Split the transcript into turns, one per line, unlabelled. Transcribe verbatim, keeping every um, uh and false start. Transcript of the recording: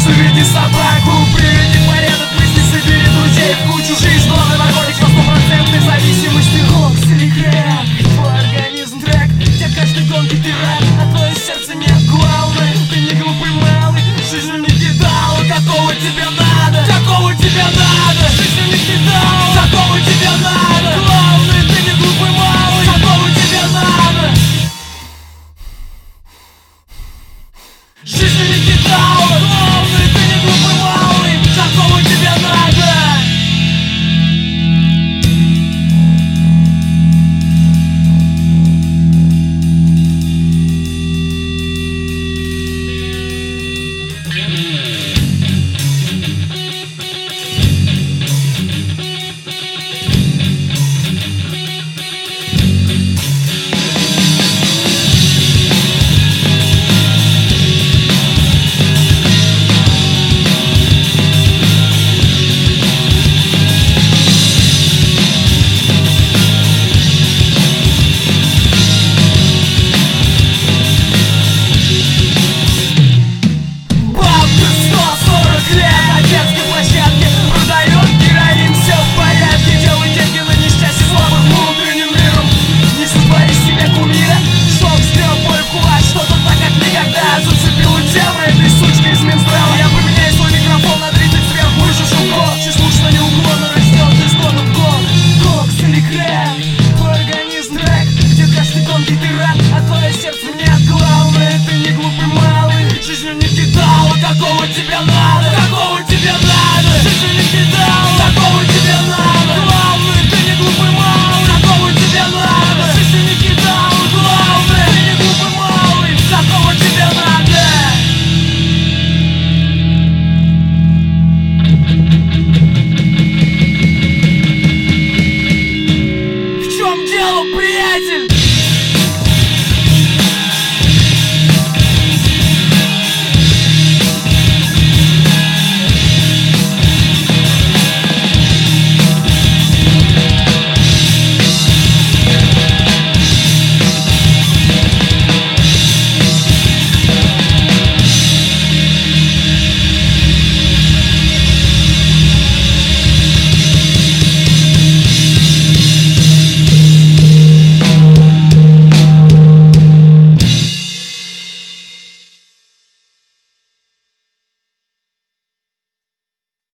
Заведи собаку, приведи порядок, мысли, собери друзей в кучу. Жизнь, главный наркотик, но стопроцентной зависимости. Рокс или крэк, твой организм трек, где каждый гонки ты рад, а твое сердце нет. Главное, ты не глупый малый, жизнью не кидал. Какого тебе надо? Какого тебе надо? Жизнью не кидал. Какого тебе надо? Главное, ты не глупый малый, какого тебе надо? Жизнью не кидал. Главное, ты не глупый малый, какого тебе надо? Какого тебе надо?